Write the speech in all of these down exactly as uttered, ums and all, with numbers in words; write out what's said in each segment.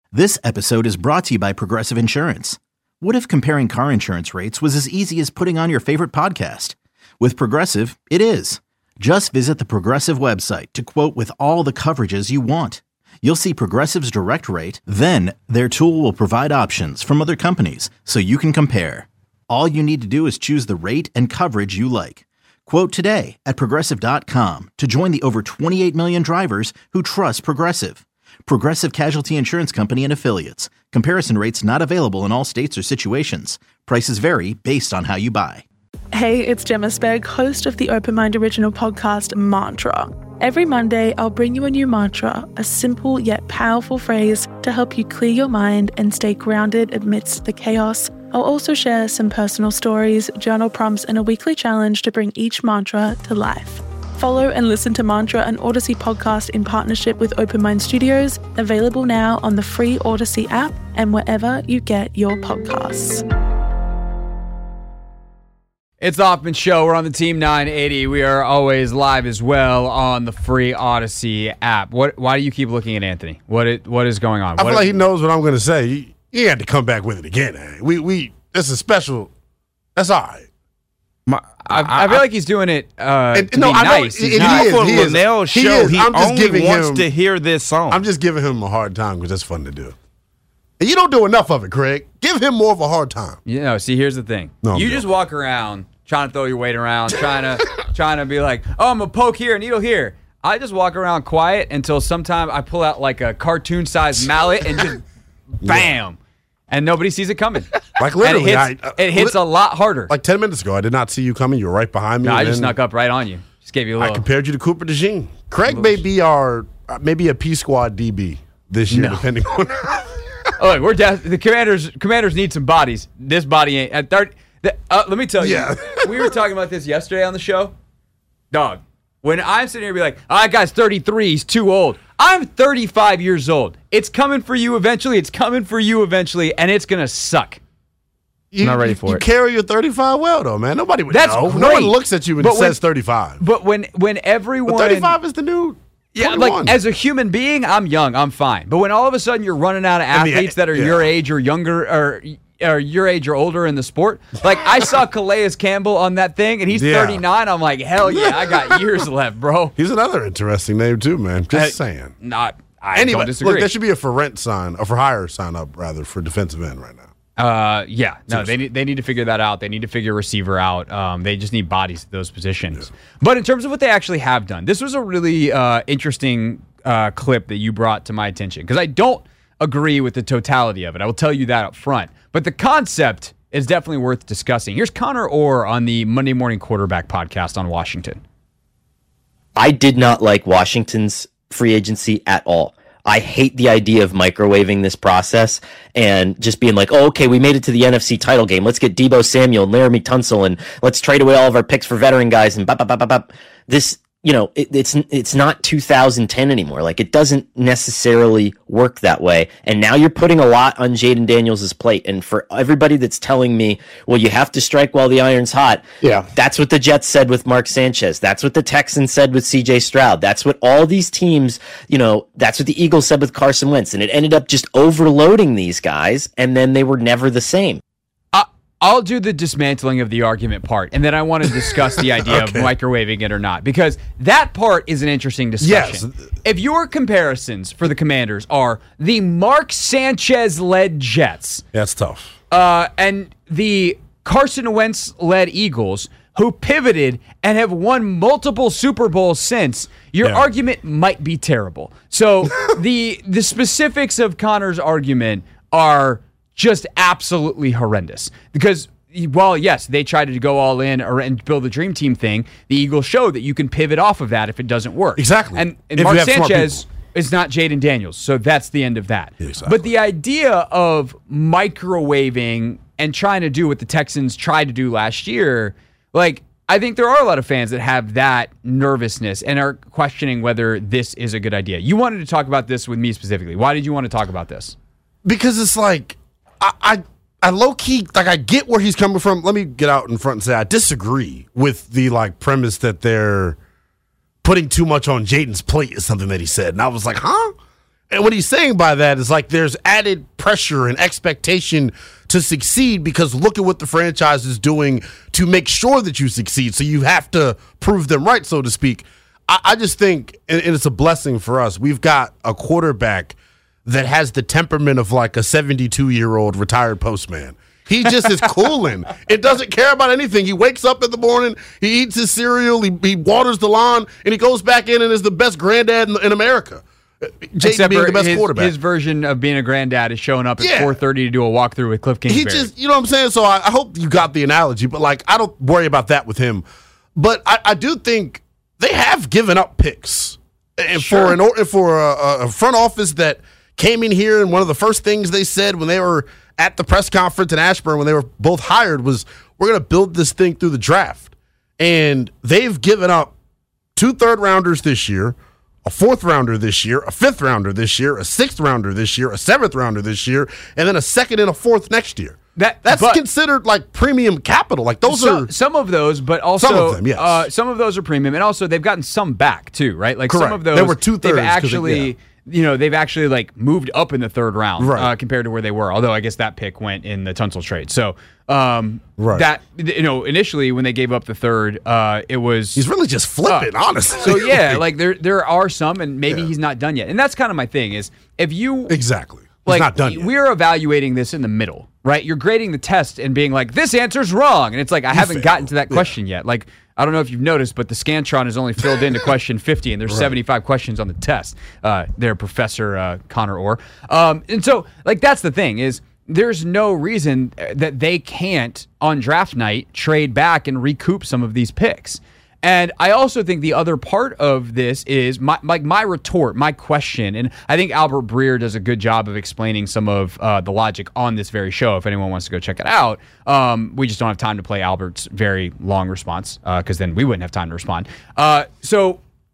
This episode is brought to you by Progressive Insurance. What if comparing car insurance rates was as easy as putting on your favorite podcast? With Progressive, it is. Just visit the Progressive website to quote with all the coverages you want. You'll see Progressive's direct rate, then their tool will provide options from other companies so you can compare. All you need to do is choose the rate and coverage you like. Quote today at progressive dot com to join the over twenty-eight million drivers who trust Progressive. Progressive Casualty Insurance Company and Affiliates. Comparison rates not available in all states or situations. Prices vary based on how you buy. Hey, it's Gemma Spegg, host of the Open Mind original podcast, Mantra. Every Monday, I'll bring you a new mantra, a simple yet powerful phrase to help you clear your mind and stay grounded amidst the chaos. I'll also share some personal stories, journal prompts, and a weekly challenge to bring each mantra to life. Follow and listen to Mantra, an Odyssey podcast in partnership with Open Mind Studios, available now on the free Odyssey app and wherever you get your podcasts. It's the Hoffman Show. We're on the Team nine eighty. We are always live as well on the free Odyssey app. What? Why do you keep looking at Anthony? What? It, what is going on? I what feel like he knows what I'm going to say. He, he had to come back with it again. Eh? We we. This is special. That's all right. My, I, I feel like he's doing it uh, and, to no, be I know, nice. It, He's it not- is, For he is. Linnell's He show, is. he I'm just only giving wants him- to hear this song. I'm just giving him a hard time because that's fun to do. And you don't do enough of it, Craig. Give him more of a hard time. You know, see, here's the thing. No, I'm you joking. just walk around trying to throw your weight around, trying to trying to be like, oh, I'm going to poke here, needle here. I just walk around quiet until sometime I pull out like a cartoon-sized mallet and just bam. And nobody sees it coming. Like literally, and it hits, I, uh, it hits li- a lot harder. Like ten minutes ago, I did not see you coming. You were right behind me. no, I and just then snuck up right on you. Just gave you a I little. compared you to Cooper DeJean. Craig may be our uh, maybe a P Squad D B this year, No. depending on. Oh, look, we're de- the commanders. Commanders need some bodies. This body ain't at thirty. The, uh, let me tell you, Yeah. we were talking about this yesterday on the show. Dog, when I'm sitting here and be like, oh, that guy's thirty-three, he's too old. I'm thirty-five years old. It's coming for you eventually. It's coming for you eventually, and it's gonna suck. You, Not ready you, for you it. carry your thirty-five well, though, man. Nobody would That's know. great. No one looks at you and But when- says thirty-five. But when when everyone But thirty-five is the new. Yeah, twenty-one. like as a human being, I'm young, I'm fine. But when all of a sudden you're running out of I mean, athletes that are yeah. your age or younger or or your age or older in the sport, like I saw Calais Campbell on that thing, and he's Yeah. thirty-nine. I'm like, hell yeah, I got years left, bro. He's another interesting name too, man. Just Uh, saying. Not, I Anyway, don't disagree. look, there should be a for rent sign, or for hire sign up rather for defensive end right now. Uh, yeah, no, they need, they need to figure that out. They need to figure receiver out. Um, they just need bodies at those positions. But in terms of what they actually have done, this was a really uh, interesting uh, clip that you brought to my attention because I don't agree with the totality of it. I will tell you that up front. But the concept is definitely worth discussing. Here's Connor Orr on the Monday Morning Quarterback podcast on Washington. I did not like Washington's free agency at all. I hate the idea of microwaving this process and just being like, oh, okay, we made it to the N F C title game. Let's get Deebo Samuel and Laramie Tunsil and let's trade away all of our picks for veteran guys and bop, bop, bop, bop, bop. This, you know, it, it's it's not two thousand ten anymore. Like, it doesn't necessarily work that way. And now you're putting a lot on Jaden Daniels' plate. And for everybody that's telling me, well, you have to strike while the iron's hot. Yeah. That's what the Jets said with Mark Sanchez. That's what the Texans said with C J Stroud. That's what all these teams, you know, that's what the Eagles said with Carson Wentz. And it ended up just overloading these guys, and then they were never the same. I'll do the dismantling of the argument part, and then I want to discuss the idea Okay. of microwaving it or not, because that part is an interesting discussion. Yes. If your comparisons for the Commanders are the Mark Sanchez-led Jets That's tough. uh, and the Carson Wentz-led Eagles, who pivoted and have won multiple Super Bowls since, your Yeah. argument might be terrible. So the the specifics of Connor's argument are just absolutely horrendous. Because while, yes, they tried to go all in or, and build the dream team thing, the Eagles showed that you can pivot off of that if it doesn't work. Exactly. And, and If you Mark have smart Sanchez people. is not Jaden Daniels, so that's the end of that. Exactly. But the idea of microwaving and trying to do what the Texans tried to do last year, like, I think there are a lot of fans that have that nervousness and are questioning whether this is a good idea. You wanted to talk about this with me specifically. Why did you want to talk about this? Because it's like, I, I, I low key, like, I get where he's coming from. Let me get out in front and say I disagree with the, like, premise that they're putting too much on Jaden's plate is something that he said. And I was like, huh? And what he's saying by that is like there's added pressure and expectation to succeed because look at what the franchise is doing to make sure that you succeed. So you have to prove them right, so to speak. I, I just think, and, and it's a blessing for us, we've got a quarterback that has the temperament of like a seventy-two-year-old retired postman. He just is cooling. It doesn't care about anything. He wakes up in the morning, he eats his cereal, he, he waters the lawn, and he goes back in and is the best granddad in, in America. Except being for the best his, quarterback. his version of being a granddad is showing up at Yeah. four thirty to do a walkthrough with Cliff Kingsbury. He just, you know what I'm saying? So I, I hope you got the analogy, but like, I don't worry about that with him. But I, I do think they have given up picks. And Sure. for an or- for a, a front office that came in here and one of the first things they said when they were at the press conference in Ashburn when they were both hired was, we're going to build this thing through the draft. And they've given up two third rounders this year, a fourth rounder this year, a fifth rounder this year, a sixth rounder this year, a seventh rounder this year, and then a second and a fourth next year. That- That's but- considered like premium capital. Like those some, are some of those, but also Some of them, yes. uh, some of those are premium, and also they've gotten some back too, right? Like some Correct. of those, There were two-thirds they've 'cause it- actually, yeah. you know, they've actually like moved up in the third round Right. uh, compared to where they were. Although I guess that pick went in the Tunsil trade. So um, Right. that you know, initially when they gave up the third, uh, it was he's really just flipping, Uh, honestly. So yeah, like there there are some, and maybe Yeah. he's not done yet. And that's kind of my thing is if you exactly. He's like not done yet. we're evaluating this in the middle, right? You're grading the test and being like, this answer's wrong, and it's like I haven't failed. gotten to that Yeah. question yet. Like I don't know if you've noticed, but the Scantron is only filled into question fifty, and there's seventy-five questions on the test. Uh, there, Professor uh, Connor Orr. Um, and so, like that's the thing is. There's no reason that they can't, on draft night, trade back and recoup some of these picks. And I also think the other part of this is my like my retort, my question, and I think Albert Breer does a good job of explaining some of uh, the logic on this very show. If anyone wants to go check it out, um, we just don't have time to play Albert's very long response because then we wouldn't have time to respond. Uh, so,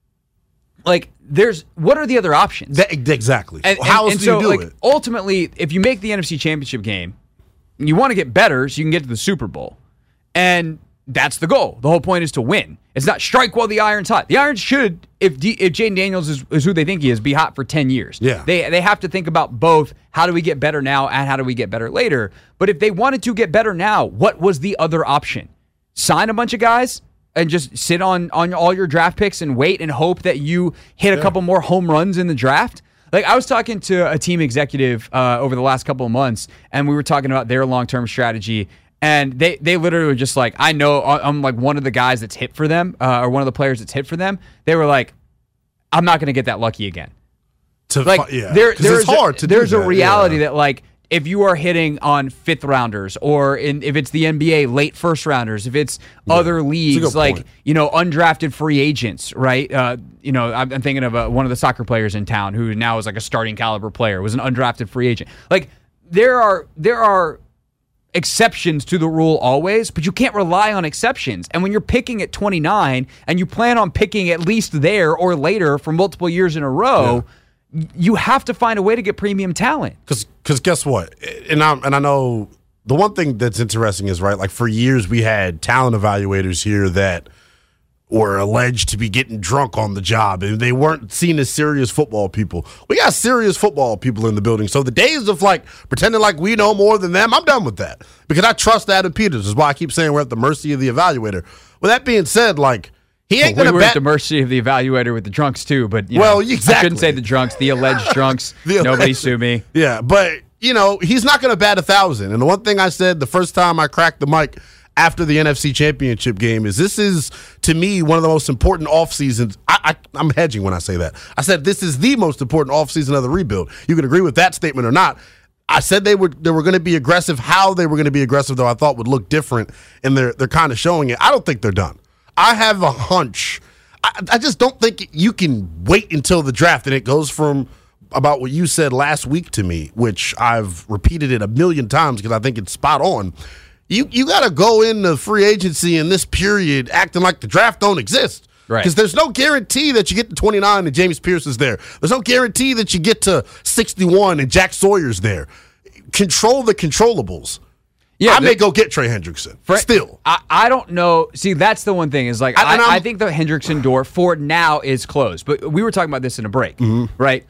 like, there's what are the other options? That- exactly. And, How and- else and do so, you do like, it? ultimately, if you make the N F C Championship game, you want to get better so you can get to the Super Bowl. And that's the goal. The whole point is to win. It's not strike while the iron's hot. The Irons should, if D, if Jaden Daniels is, is who they think he is, be hot for ten years. Yeah. They, they have to think about both how do we get better now and how do we get better later. But if they wanted to get better now, what was the other option? Sign a bunch of guys? And just sit on, on all your draft picks and wait and hope that you hit a couple more home runs in the draft? Like, I was talking to a team executive uh, over the last couple of months, and we were talking about their long-term strategy, and they, they literally were just like, I know I'm like one of the guys that's hit for them, uh, or one of the players that's hit for them. They were like, I'm not going to get that lucky again. To Like, fi- yeah, there, 'Cause there's it's hard a, to do There's a that, reality yeah. that, like, if you are hitting on fifth rounders, or in if it's the N B A, late first rounders, if it's other leagues, good like, point. you know, undrafted free agents, right? Uh, you know, I'm, I'm thinking of uh, one of the soccer players in town who now is like a starting caliber player, was an undrafted free agent. Like, there are there are exceptions to the rule always, but you can't rely on exceptions. And when you're picking at twenty-nine and you plan on picking at least there or later for multiple years in a row, you have to find a way to get premium talent. Because guess what? And I and I know the one thing that's interesting is right. Like for years, we had talent evaluators here that were alleged to be getting drunk on the job, and they weren't seen as serious football people. We got serious football people in the building. So the days of like pretending like we know more than them, I'm done with that because I trust Adam Peters. Is why I keep saying we're at the mercy of the evaluator. With that being said, like. He ain't We gonna were bat. at the mercy of the evaluator with the drunks too, but you Well, know, I exactly. shouldn't say the drunks, the alleged drunks. The Nobody alleged- sue me. Yeah, but you know he's not going to bat a thousand. And the one thing I said the first time I cracked the mic after the N F C Championship game is this is to me one of the most important off seasons. I, I, I'm hedging when I say that. I said this is the most important off season of the rebuild. You can agree with that statement or not. I said they were they were going to be aggressive. How they were going to be aggressive, though, I thought would look different, and they're they're kind of showing it. I don't think they're done. I have a hunch. I, I just don't think you can wait until the draft, and it goes from about what you said last week to me, which I've repeated it a million times because I think it's spot on. You you got to go into free agency in this period acting like the draft don't exist. Right. Because there's no guarantee that you get to twenty-nine and James Pierce is there. There's no guarantee that you get to sixty-one and Jack Sawyer's there. Control the controllables. Yeah, I may the- go get Trey Hendrickson. For- Still. I, I don't know. See, that's the one thing is like, I- I, and I, I'm- think the Hendrickson door for now is closed. But we were talking about this in a break, Mm-hmm. right?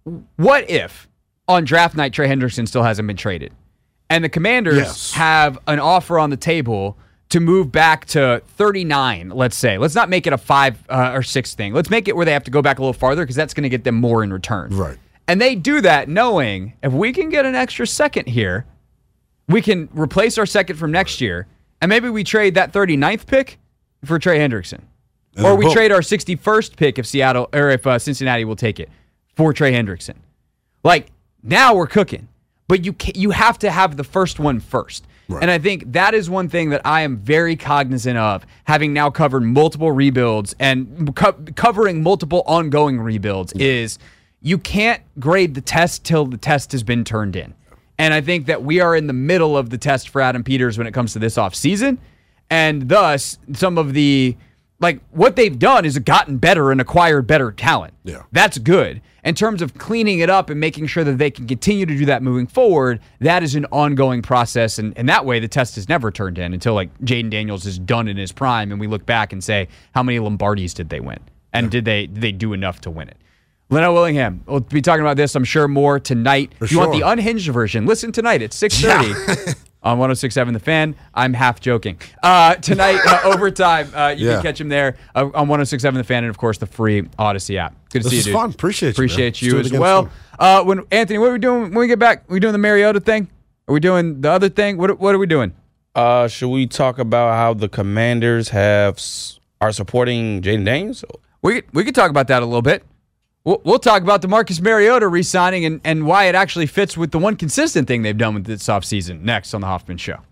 what if on draft night Trey Hendrickson still hasn't been traded, and the Commanders Yes. have an offer on the table to move back to thirty-nine, let's say. Let's not make it a five uh, or six thing. Let's make it where they have to go back a little farther because that's going to get them more in return. Right. And they do that knowing if we can get an extra second here, we can replace our second from next year, and maybe we trade that thirty-ninth pick for Trey Hendrickson. And Or we boom. trade our sixty-first pick if Seattle or if uh, Cincinnati will take it for Trey Hendrickson. Like, now we're cooking. But you ca- you have to have the first one first. Right. And I think that is one thing that I am very cognizant of, having now covered multiple rebuilds and co- covering multiple ongoing rebuilds, is you can't grade the test till the test has been turned in. And I think that we are in the middle of the test for Adam Peters when it comes to this offseason. And thus, some of the, like, what they've done is gotten better and acquired better talent. Yeah. That's good. In terms of cleaning it up and making sure that they can continue to do that moving forward, that is an ongoing process. And, and that way, the test is never turned in until, like, Jaden Daniels is done in his prime and we look back and say, how many Lombardis did they win? And yeah. did they did they do enough to win it? Leno Willingham, we'll be talking about this, I'm sure, more tonight. For if you sure. want the unhinged version, listen tonight at six thirty Yeah. on one oh six point seven The Fan. I'm half joking. Uh, tonight, uh, overtime, uh, you Yeah. can catch him there uh, on one oh six point seven The Fan and, of course, the free Odyssey app. Good to This see you, is dude. fun. Appreciate you, man. Appreciate Let's you do it as again well. soon. Uh, when Anthony, what are we doing when we get back? Are we doing the Mariota thing? Are we doing the other thing? What, what are we doing? Uh, should we talk about how the Commanders have s- are supporting Jaden Daniels? We, we could talk about that a little bit. We'll, we'll talk about the Marcus Mariota re-signing and, and why it actually fits with the one consistent thing they've done with this offseason next on the Hoffman Show.